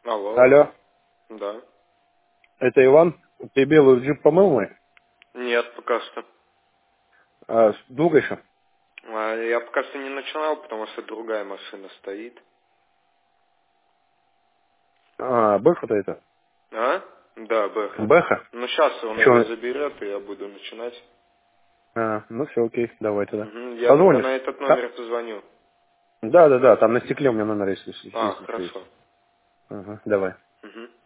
Алло. Алло, Да. это Иван. Ты белый джип помыл мой? Нет, пока что. Долго еще? Я пока что не начинал, потому что другая машина стоит. Бэха-то это? А? Да, Бэха. Бэха? Ну, сейчас он его Че? заберет, и я буду начинать. Ну все, окей, давай тогда. Угу. Я тогда Позвонишь? на этот Да? номер позвоню. Да, там на стекле у меня номер есть, если А, есть. хорошо. Ага, давай. Угу.